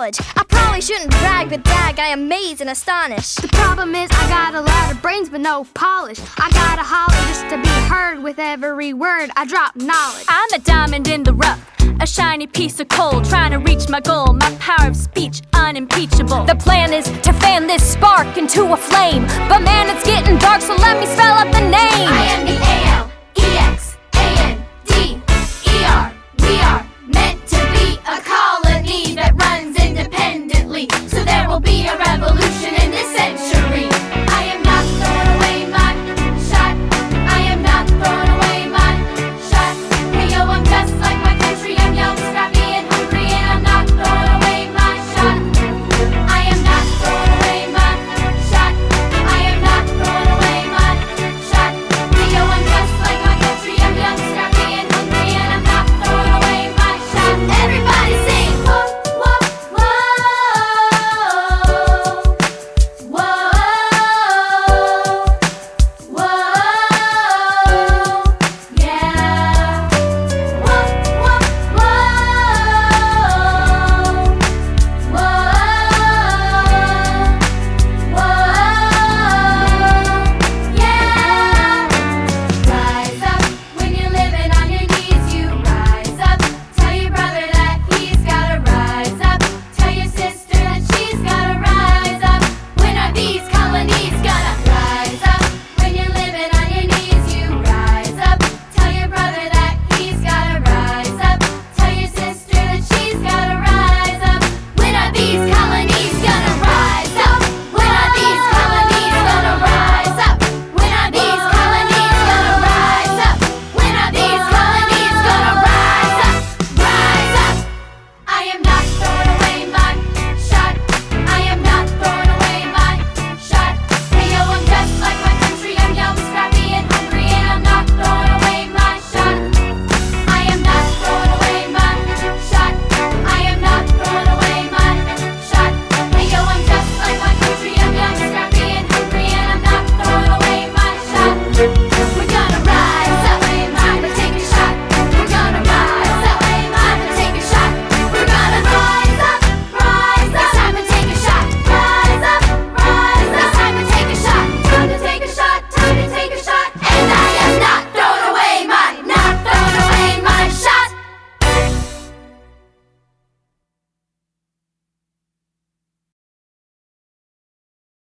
knowledge. I probably shouldn't brag, but dag, I amaze and astonish. The problem is I got a lot of brains but no polish. I gotta holler just to be heard. With every word I drop knowledge. I'm a diamond in the rough, a shiny piece of coal, trying to reach my goal. My power of speech unimpeachable. The plan is to fan this spark into a flame, but man, it's getting dark, so let me spell out the name. I am the